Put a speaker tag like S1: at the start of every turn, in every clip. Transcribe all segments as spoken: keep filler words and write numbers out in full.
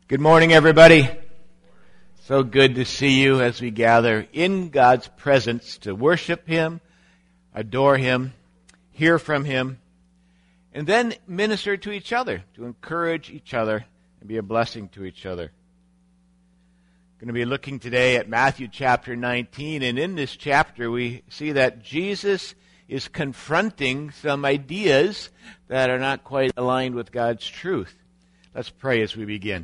S1: Good morning, everybody. So good to see you as we gather in God's presence to worship Him, adore Him, hear from Him, and then minister to each other, to encourage each other and be a blessing to each other. I'm going to be looking today at Matthew chapter nineteen, and in this chapter we see that Jesus is confronting some ideas that are not quite aligned with God's truth. Let's pray as we begin.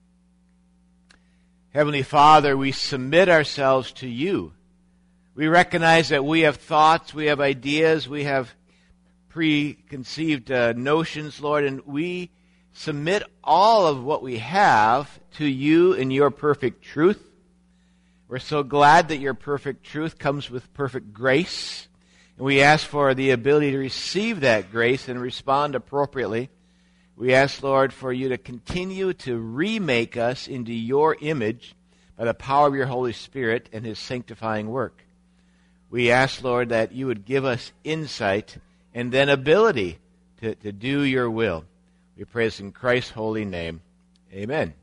S1: Heavenly Father, we submit ourselves to you. We recognize that we have thoughts, we have ideas, we have preconceived uh, notions, Lord, and we submit all of what we have to you in your perfect truth. We're so glad that your perfect truth comes with perfect grace, and we ask for the ability to receive that grace and respond appropriately. We ask, Lord, for you to continue to remake us into your image by the power of your Holy Spirit and His sanctifying work. We ask, Lord, that you would give us insight and then ability to, to do your will. We pray this in Christ's holy name. Amen.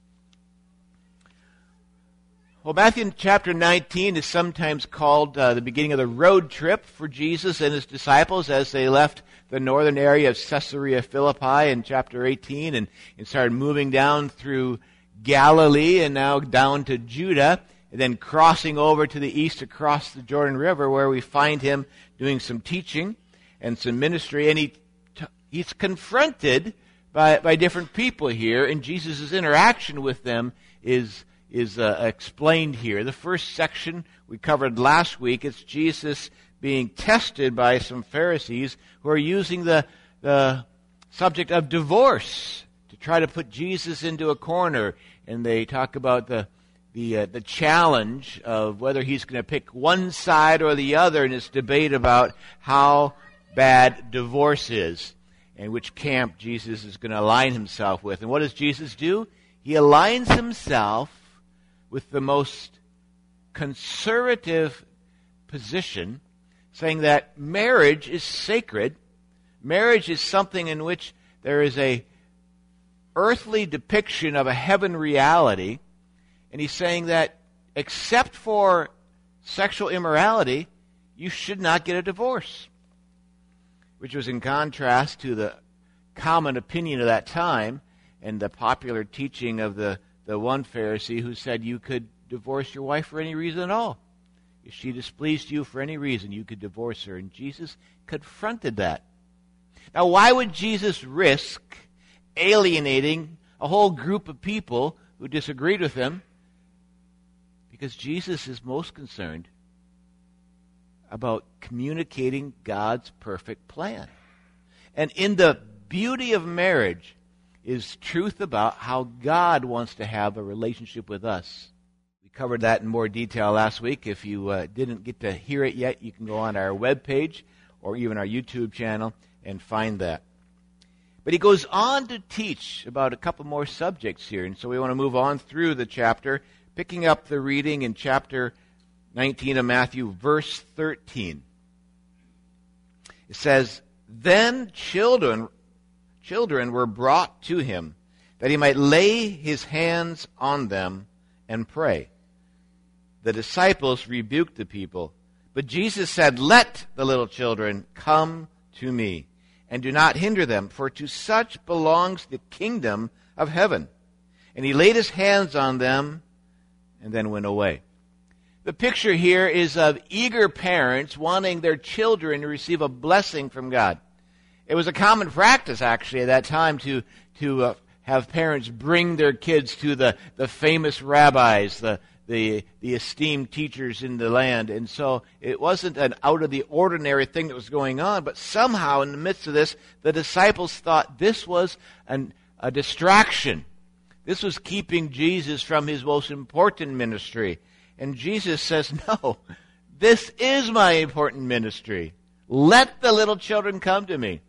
S1: Well, Matthew chapter nineteen is sometimes called uh, the beginning of the road trip for Jesus and His disciples as they left the northern area of Caesarea Philippi in chapter eighteen and, and started moving down through Galilee and now down to Judah, and then crossing over to the east across the Jordan River, where we find Him doing some teaching and some ministry. And he t- he's confronted by, by different people here, and Jesus' interaction with them is is uh, explained here. The first section we covered last week, it's Jesus being tested by some Pharisees who are using the, the subject of divorce to try to put Jesus into a corner. And they talk about the the, uh, the challenge of whether He's going to pick one side or the other in this debate about how bad divorce is and which camp Jesus is going to align Himself with. And what does Jesus do? He aligns Himself with the most conservative position, saying that marriage is sacred. Marriage is something in which there is a earthly depiction of a heaven reality. And he's saying that except for sexual immorality, you should not get a divorce, which was in contrast to the common opinion of that time and the popular teaching of the, the one Pharisee who said you could divorce your wife for any reason at all. If she displeased you for any reason, you could divorce her. And Jesus confronted that. Now, why would Jesus risk alienating a whole group of people who disagreed with Him? Because Jesus is most concerned about communicating God's perfect plan. And in the beauty of marriage is truth about how God wants to have a relationship with us. We covered that in more detail last week. If you uh, didn't get to hear it yet, you can go on our webpage or even our YouTube channel and find that. But he goes on to teach about a couple more subjects here, and so we want to move on through the chapter, picking up the reading in chapter nineteen of Matthew, verse thirteen. It says, Then children, children were brought to Him, that He might lay His hands on them and pray. The disciples rebuked the people, but Jesus said, Let the little children come to me, and do not hinder them, for to such belongs the kingdom of heaven. And He laid His hands on them and then went away. The picture here is of eager parents wanting their children to receive a blessing from God. It was a common practice, actually, at that time to, to uh, have parents bring their kids to the, the famous rabbis, the, the, the esteemed teachers in the land. And so it wasn't an out-of-the-ordinary thing that was going on, but somehow in the midst of this, the disciples thought this was an, a distraction. This was keeping Jesus from His most important ministry. And Jesus says, no, this is my important ministry. Let the little children come to me.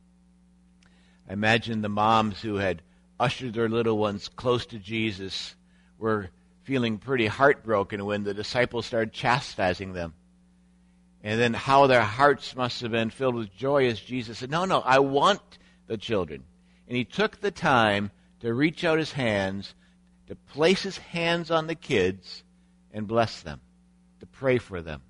S1: I imagine the moms who had ushered their little ones close to Jesus were feeling pretty heartbroken when the disciples started chastising them. And then how their hearts must have been filled with joy as Jesus said, no, no, I want the children. And He took the time to reach out His hands to place his hands on the kids and bless them, to pray for them.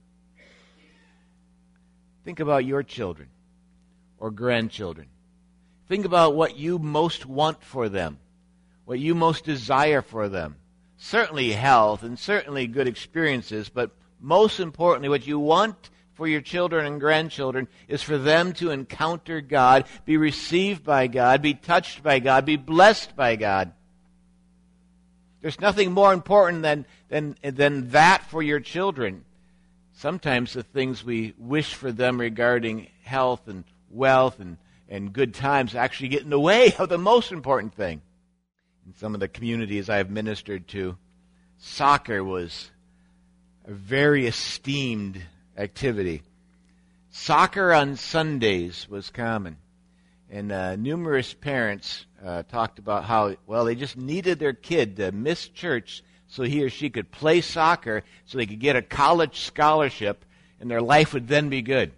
S1: Think about your children or grandchildren. Think about what you most want for them, what you most desire for them. Certainly health and certainly good experiences, but most importantly, what you want for your children and grandchildren is for them to encounter God, be received by God, be touched by God, be blessed by God. There's nothing more important than, than, than that for your children. Sometimes the things we wish for them regarding health and wealth and, and good times actually get in the way of the most important thing. In some of the communities I've ministered to, soccer was a very esteemed activity. Soccer on Sundays was common. And uh, numerous parents uh, talked about how, well, they just needed their kid to miss church so he or she could play soccer so they could get a college scholarship and their life would then be good.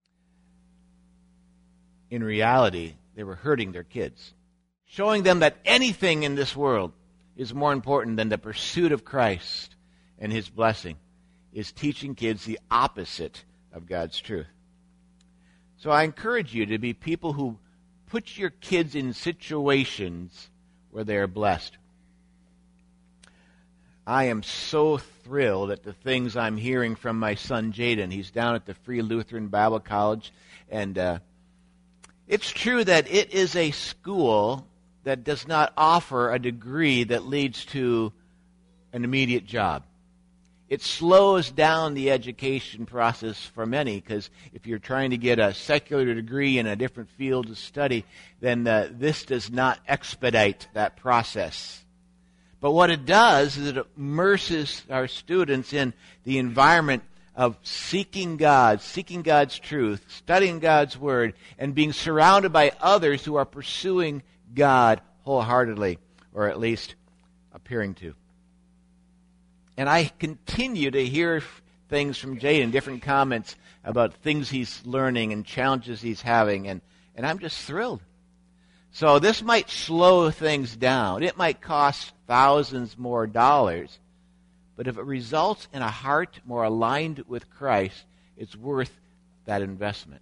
S1: In reality, they were hurting their kids, showing them that anything in this world is more important than the pursuit of Christ and his blessing, is teaching kids the opposite of God's truth. So I encourage you to be people who put your kids in situations where they are blessed. I am so thrilled at the things I'm hearing from my son Jaden. He's down at the Free Lutheran Bible College, and uh, it's true that it is a school that does not offer a degree that leads to an immediate job. It slows down the education process for many, because if you're trying to get a secular degree in a different field of study, then uh, this does not expedite that process. But what it does is it immerses our students in the environment of seeking God, seeking God's truth, studying God's Word, and being surrounded by others who are pursuing God wholeheartedly, or at least appearing to. And I continue to hear things from Jaden, different comments about things he's learning and challenges he's having, and, and I'm just thrilled. So this might slow things down. It might cost thousands more dollars, but if it results in a heart more aligned with Christ, it's worth that investment.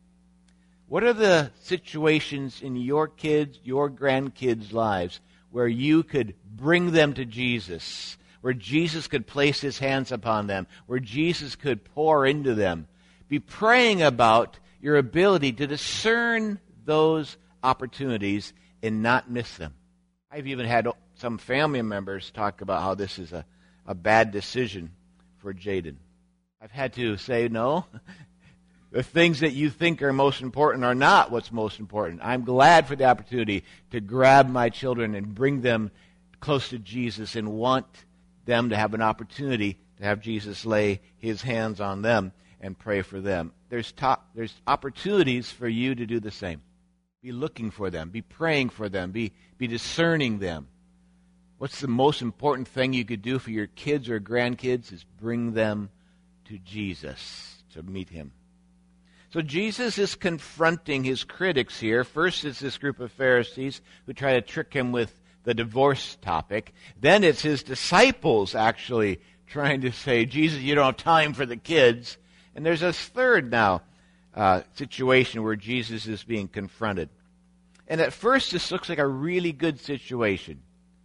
S1: What are the situations in your kids, your grandkids' lives where you could bring them to Jesus, where Jesus could place his hands upon them, where Jesus could pour into them? Be praying about your ability to discern those opportunities and not miss them. I've even had some family members talk about how this is a, a bad decision for Jaden. I've had to say, no, the things that you think are most important are not what's most important. I'm glad for the opportunity to grab my children and bring them close to Jesus and want them to have an opportunity to have Jesus lay his hands on them and pray for them. There's, top, there's opportunities for you to do the same. Be looking for them. Be praying for them. Be, be discerning them. What's the most important thing you could do for your kids or grandkids is bring them to Jesus, to meet him. So Jesus is confronting his critics here. First, it's this group of Pharisees who try to trick him with the divorce topic. Then it's his disciples actually trying to say, Jesus, you don't have time for the kids. And there's a third now uh, situation where Jesus is being confronted. And at first, this looks like a really good situation.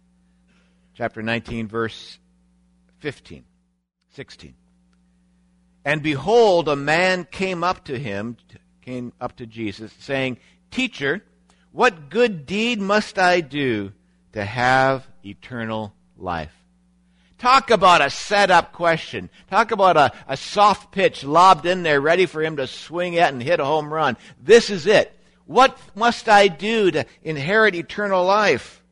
S1: Chapter nineteen, verse fifteen, sixteen. And behold, a man came up to him, came up to Jesus, saying, Teacher, what good deed must I do to have eternal life? Talk about a set-up question. Talk about a, a soft pitch lobbed in there, ready for him to swing at and hit a home run. This is it. What must I do to inherit eternal life?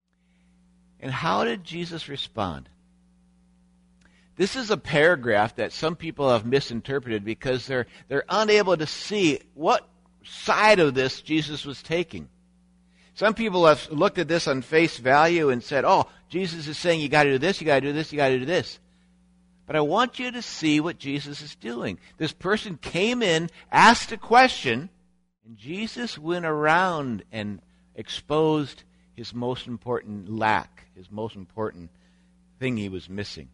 S1: And how did Jesus respond? This is a paragraph that some people have misinterpreted because they're, they're unable to see what side of this Jesus was taking. Some people have looked at this on face value and said, oh, Jesus is saying you got to do this, you got to do this, you got to do this. But I want you to see what Jesus is doing. This person came in, asked a question, and Jesus went around and exposed his most important lack, his most important thing he was missing.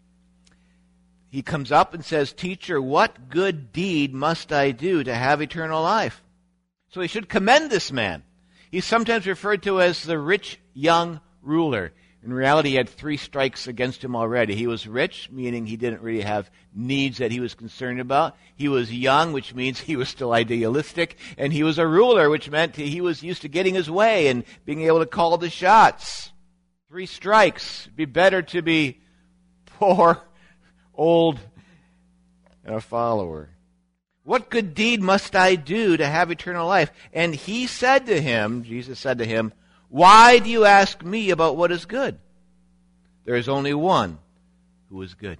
S1: He comes up and says, "Teacher, what good deed must I do to have eternal life?" So he should commend this man. He's sometimes referred to as the rich young ruler. In reality, he had three strikes against him already. He was rich, meaning he didn't really have needs that he was concerned about. He was young, which means he was still idealistic. And he was a ruler, which meant he was used to getting his way and being able to call the shots. Three strikes. It'd be better to be poor, old, and a follower. What good deed must I do to have eternal life? And he said to him, Jesus said to him, "Why do you ask me about what is good? There is only one who is good."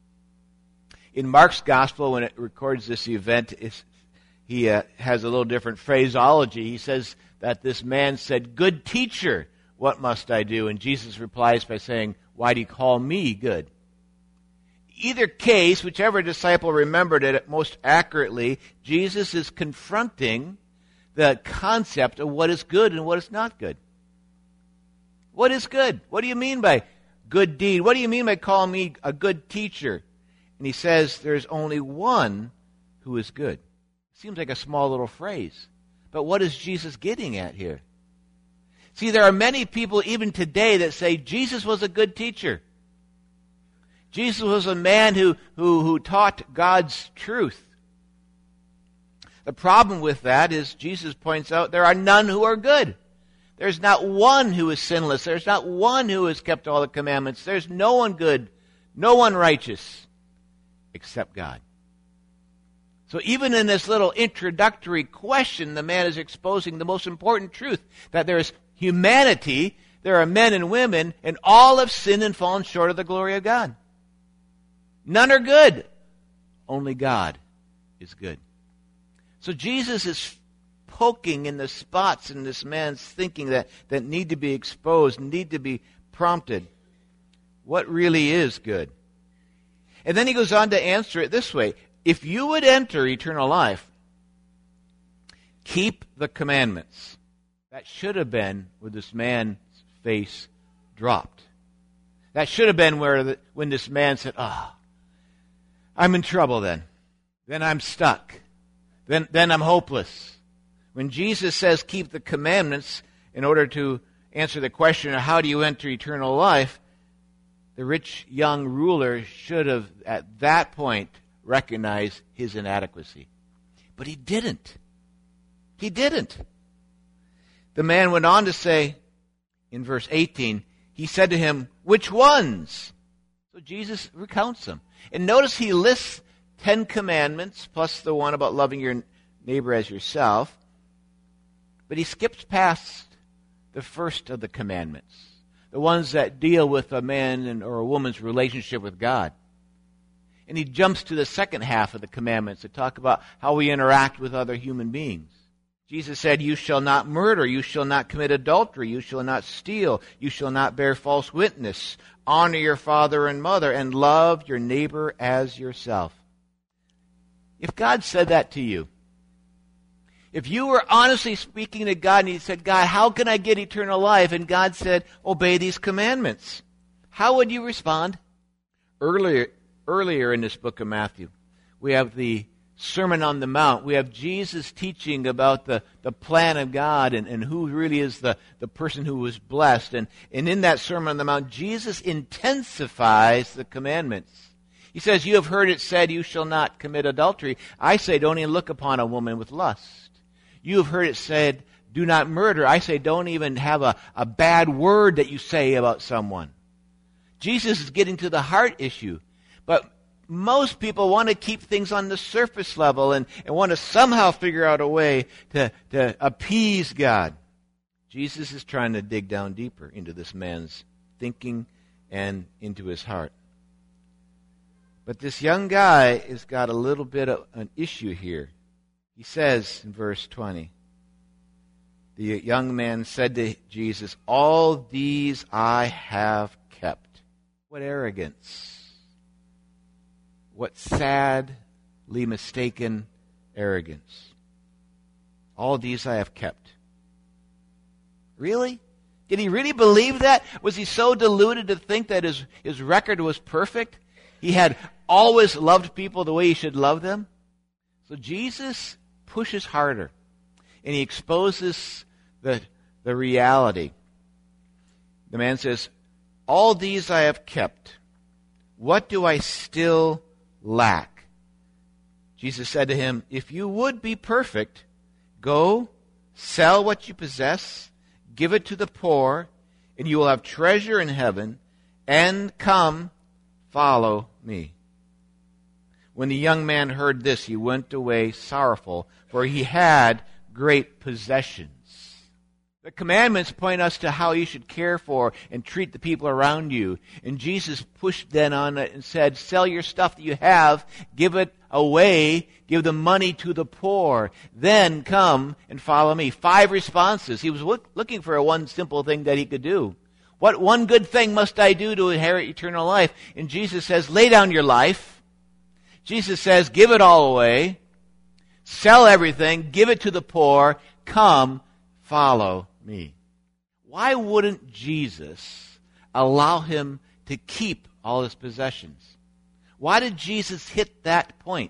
S1: In Mark's gospel, when it records this event, he uh, has a little different phraseology. He says that this man said, "Good teacher, what must I do?" And Jesus replies by saying, "Why do you call me good?" Either case, whichever disciple remembered it most accurately, Jesus is confronting the concept of what is good and what is not good. What is good? What do you mean by good deed? What do you mean by calling me a good teacher? And he says there's only one who is good. Seems like a small little phrase. But what is Jesus getting at here? See, there are many people even today that say Jesus was a good teacher. Jesus was a man who, who, who taught God's truth. The problem with that is Jesus points out there are none who are good. There's not one who is sinless. There's not one who has kept all the commandments. There's no one good, no one righteous, except God. So even in this little introductory question, the man is exposing the most important truth, that there is humanity, there are men and women, and all have sinned and fallen short of the glory of God. None are good. Only God is good. So Jesus is poking in the spots in this man's thinking that, that need to be exposed, need to be prompted. What really is good? And then he goes on to answer it this way. If you would enter eternal life, keep the commandments. That should have been where this man's face dropped. That should have been where the, when this man said, ah, oh, I'm in trouble then. Then I'm stuck. Then, then I'm hopeless. When Jesus says keep the commandments in order to answer the question of how do you enter eternal life, the rich young ruler should have at that point recognized his inadequacy. But he didn't. He didn't. The man went on to say in verse eighteen, he said to him, "Which ones?" So Jesus recounts them. And notice he lists ten commandments, plus the one about loving your neighbor as yourself. But he skips past the first of the commandments, the ones that deal with a man or a woman's relationship with God. And he jumps to the second half of the commandments that talk about how we interact with other human beings. Jesus said, "You shall not murder, you shall not commit adultery, you shall not steal, you shall not bear false witness, honor your father and mother, and love your neighbor as yourself." If God said that to you, if you were honestly speaking to God and you said, "God, how can I get eternal life?" and God said, "Obey these commandments," how would you respond? Earlier, earlier in this book of Matthew, we have the Sermon on the Mount. We have Jesus teaching about the, the plan of God and, and who really is the, the person who was blessed. And, and in that Sermon on the Mount, Jesus intensifies the commandments. He says, "You have heard it said, you shall not commit adultery. I say, don't even look upon a woman with lust. You have heard it said, do not murder. I say, don't even have a, a bad word that you say about someone." Jesus is getting to the heart issue. But most people want to keep things on the surface level and, and want to somehow figure out a way to, to appease God. Jesus is trying to dig down deeper into this man's thinking and into his heart. But this young guy has got a little bit of an issue here. He says in verse twenty, the young man said to Jesus, "All these I have kept." What arrogance. What sadly mistaken arrogance. "All these I have kept." Really? Did he really believe that? Was he so deluded to think that his, his record was perfect? He had always loved people the way he should love them? So Jesus pushes harder, and he exposes the, the reality. The man says, all these I have kept. What do I still lack? Jesus said to him, if you would be perfect, go, sell what you possess, give it to the poor, and you will have treasure in heaven, and come, follow me. When the young man heard this, he went away sorrowful, for he had great possessions. The commandments point us to how you should care for and treat the people around you. And Jesus pushed then on it and said, sell your stuff that you have, give it away, give the money to the poor, then come and follow me. Five responses. He was look, looking for a one simple thing that he could do. What one good thing must I do to inherit eternal life? And Jesus says, lay down your life. Jesus says, give it all away, sell everything, give it to the poor, come, follow me. Why wouldn't Jesus allow him to keep all his possessions? Why did Jesus hit that point?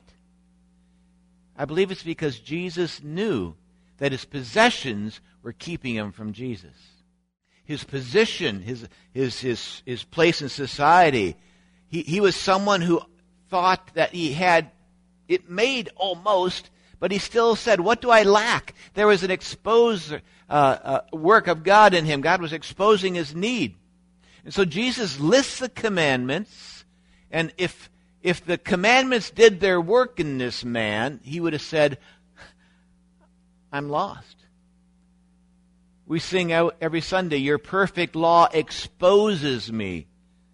S1: I believe it's because Jesus knew that his possessions were keeping him from Jesus. His position, his his his, his place in society, he, he was someone who thought that he had it made almost, but he still said, what do I lack? There was an exposed uh, uh, work of God in him. God was exposing his need. And so Jesus lists the commandments, and if if the commandments did their work in this man, he would have said, I'm lost. We sing out every Sunday, your perfect law exposes me.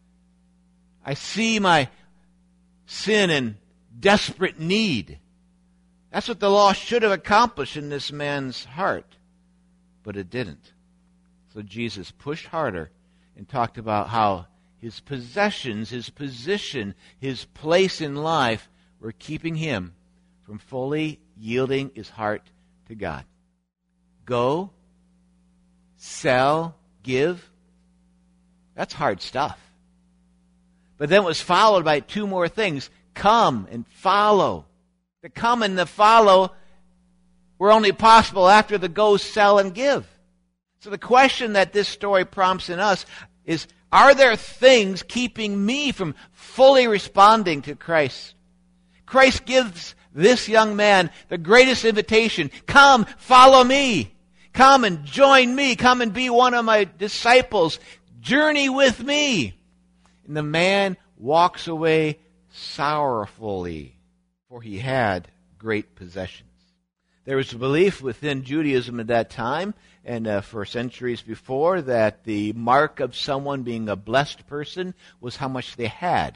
S1: I see my sin and desperate need. That's what the law should have accomplished in this man's heart, but it didn't. So Jesus pushed harder and talked about how his possessions, his position, his place in life were keeping him from fully yielding his heart to God. Go, sell, give. That's hard stuff. But then it was followed by two more things. Come and follow. The come and the follow were only possible after the go, sell, and give. So the question that this story prompts in us is, are there things keeping me from fully responding to Christ? Christ gives this young man the greatest invitation. Come, follow me. Come and join me. Come and be one of my disciples. Journey with me. And the man walks away sorrowfully, for he had great possessions. There was a belief within Judaism at that time, and uh, for centuries before, that the mark of someone being a blessed person was how much they had.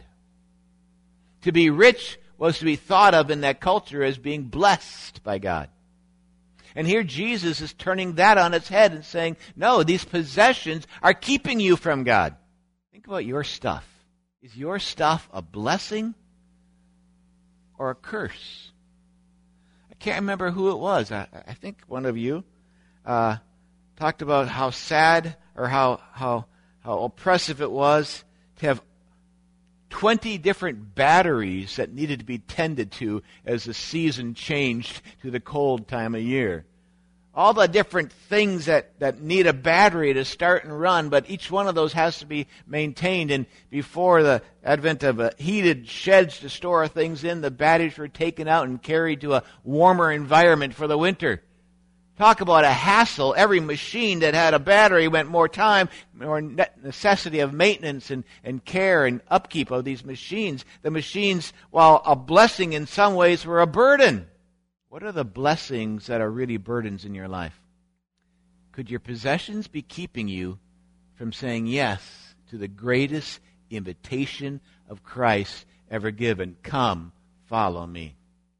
S1: To be rich was to be thought of in that culture as being blessed by God. And here Jesus is turning that on its head and saying, no, these possessions are keeping you from God. Think about your stuff. Is your stuff a blessing or a curse? I can't remember who it was. I, I think one of you uh, talked about how sad or how, how, how oppressive it was to have twenty different batteries that needed to be tended to as the season changed to the cold time of year. All the different things that, that need a battery to start and run, but each one of those has to be maintained. And before the advent of uh, heated sheds to store things in, the batteries were taken out and carried to a warmer environment for the winter. Talk about a hassle. Every machine that had a battery went more time, more necessity of maintenance and, and care and upkeep of these machines. The machines, while a blessing in some ways, were a burden. What are the blessings that are really burdens in your life? Could your possessions be keeping you from saying yes to the greatest invitation of Christ ever given? Come, follow me.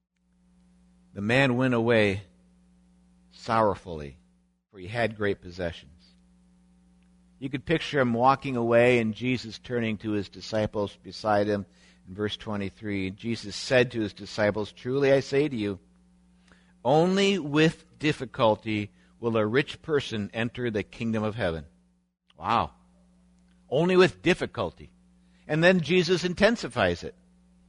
S1: The man went away sorrowfully, for he had great possessions. You could picture him walking away and Jesus turning to his disciples beside him. In verse twenty-three, Jesus said to his disciples, truly I say to you, only with difficulty will a rich person enter the kingdom of heaven. Wow. Only with difficulty. And then Jesus intensifies it.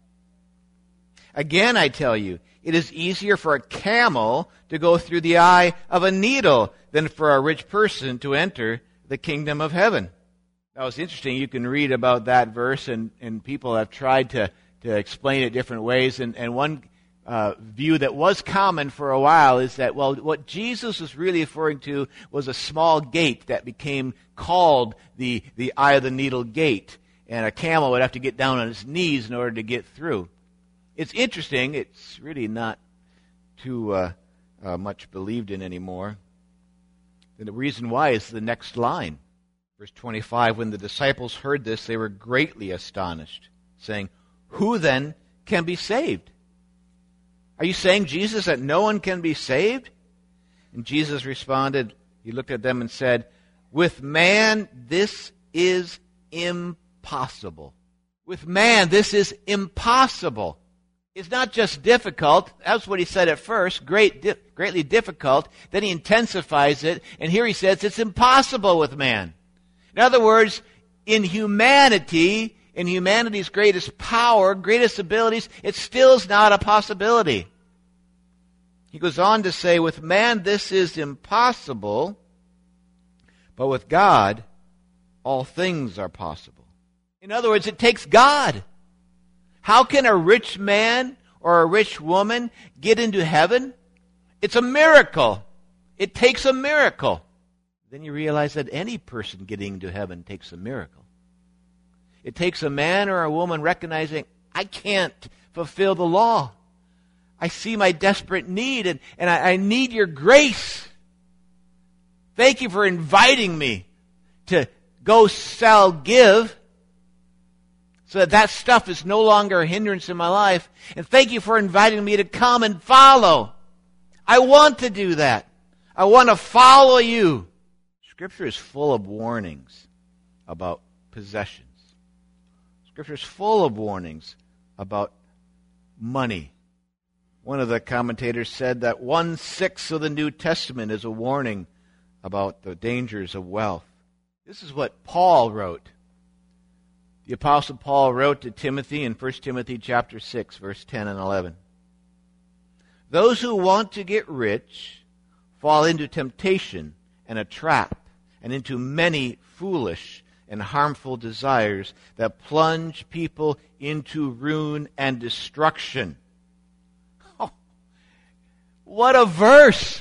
S1: Again, I tell you, it is easier for a camel to go through the eye of a needle than for a rich person to enter the kingdom of heaven. That was interesting. You can read about that verse, and, and people have tried to, to explain it different ways. And, and one uh, view that was common for a while is that, well, what Jesus was really referring to was a small gate that became called the, the eye of the needle gate. And a camel would have to get down on his knees in order to get through. It's interesting. It's really not too uh, uh, much believed in anymore. And the reason why is the next line. Verse twenty-five, when the disciples heard this, they were greatly astonished, saying, "Who then can be saved?" Are you saying, Jesus, that no one can be saved? And Jesus responded, he looked at them and said, "With man this is impossible." With man this is impossible. It's not just difficult. That's what he said at first, great, di- greatly difficult. Then he intensifies it, and here he says it's impossible with man. In other words, in humanity, in humanity's greatest power, greatest abilities, it still is not a possibility. He goes on to say, with man this is impossible, but with God all things are possible. In other words, it takes God. How can a rich man or a rich woman get into heaven? It's a miracle. It takes a miracle. Then you realize that any person getting into heaven takes a miracle. It takes a man or a woman recognizing, I can't fulfill the law. I see my desperate need, and, and I, I need your grace. Thank you for inviting me to go, sell, give, so that that stuff is no longer a hindrance in my life. And thank you for inviting me to come and follow. I want to do that. I want to follow you. Scripture is full of warnings about possessions. Scripture is full of warnings about money. One of the commentators said that one-sixth of the New Testament is a warning about the dangers of wealth. This is what Paul wrote. The Apostle Paul wrote to Timothy in First Timothy chapter six, verse ten and eleven. Those who want to get rich fall into temptation and a trap, and into many foolish and harmful desires that plunge people into ruin and destruction. Oh, what a verse!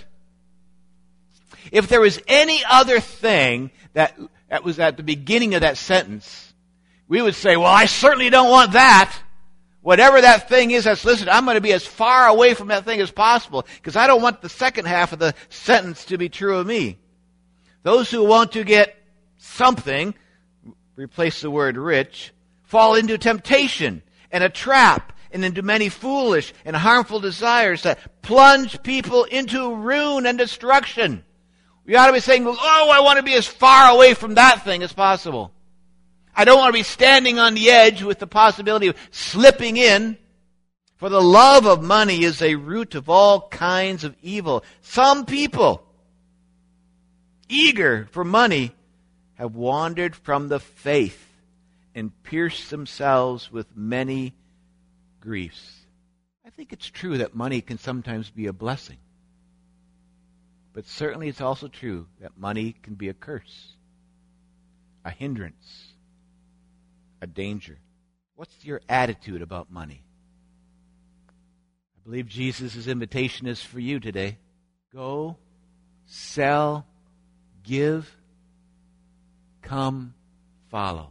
S1: If there was any other thing that, that was at the beginning of that sentence, we would say, well, I certainly don't want that. Whatever that thing is that's listed, I'm going to be as far away from that thing as possible, because I don't want the second half of the sentence to be true of me. Those who want to get something, replace the word rich, fall into temptation and a trap and into many foolish and harmful desires that plunge people into ruin and destruction. We ought to be saying, oh, I want to be as far away from that thing as possible. I don't want to be standing on the edge with the possibility of slipping in. For the love of money is a root of all kinds of evil. Some people, eager for money, have wandered from the faith and pierced themselves with many griefs. I think it's true that money can sometimes be a blessing. But certainly it's also true that money can be a curse, a hindrance, a danger. What's your attitude about money? I believe Jesus' invitation is for you today. Go, sell, give, come, follow.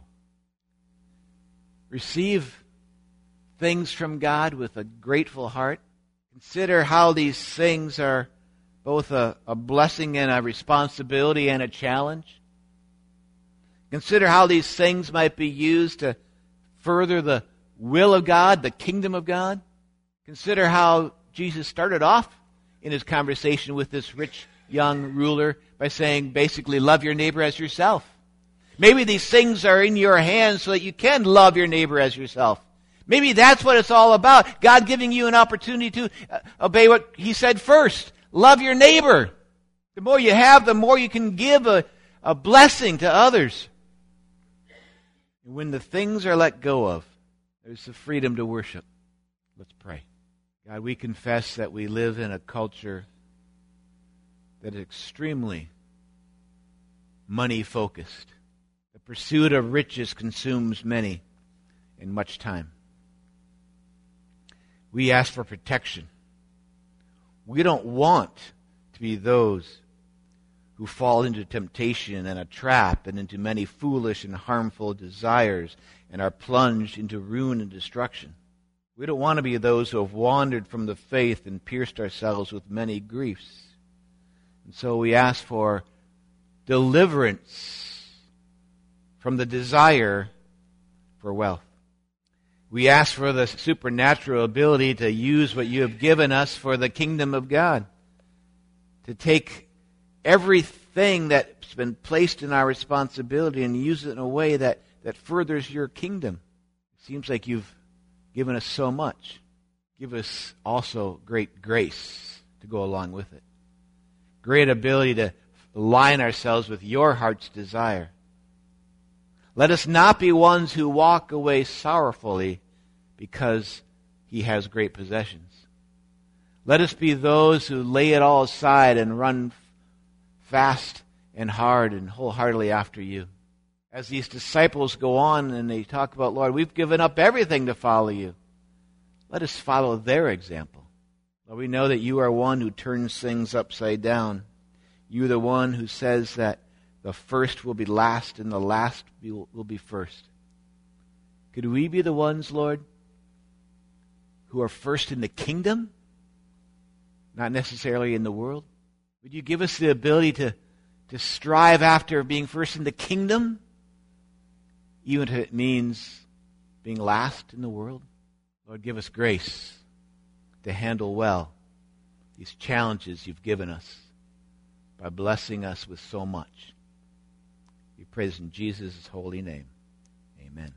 S1: Receive things from God with a grateful heart. Consider how these things are both a, a blessing and a responsibility and a challenge. Consider how these things might be used to further the will of God, the kingdom of God. Consider how Jesus started off in his conversation with this rich young ruler by saying, basically, love your neighbor as yourself. Maybe these things are in your hands so that you can love your neighbor as yourself. Maybe that's what it's all about. God giving you an opportunity to uh, obey what he said first. Love your neighbor. The more you have, the more you can give. A, a blessing to others. And when the things are let go of, there's the freedom to worship. Let's pray. God, we confess that we live in a culture that is extremely money-focused. The pursuit of riches consumes many and much time. We ask for protection. We don't want to be those who fall into temptation and a trap and into many foolish and harmful desires and are plunged into ruin and destruction. We don't want to be those who have wandered from the faith and pierced ourselves with many griefs. And so we ask for deliverance from the desire for wealth. We ask for the supernatural ability to use what you have given us for the kingdom of God. To take everything that's been placed in our responsibility and use it in a way that, that furthers your kingdom. It seems like you've given us so much. Give us also great grace to go along with it. Great ability to align ourselves with your heart's desire. Let us not be ones who walk away sorrowfully because he has great possessions. Let us be those who lay it all aside and run fast and hard and wholeheartedly after you. As these disciples go on and they talk about, Lord, we've given up everything to follow you. Let us follow their example. Lord, we know that you are one who turns things upside down. You're the one who says that the first will be last and the last will be first. Could we be the ones, Lord, who are first in the kingdom, not necessarily in the world? Would you give us the ability to, to strive after being first in the kingdom, even if it means being last in the world? Lord, give us grace to handle well these challenges you've given us by blessing us with so much. We praise in Jesus' holy name. Amen.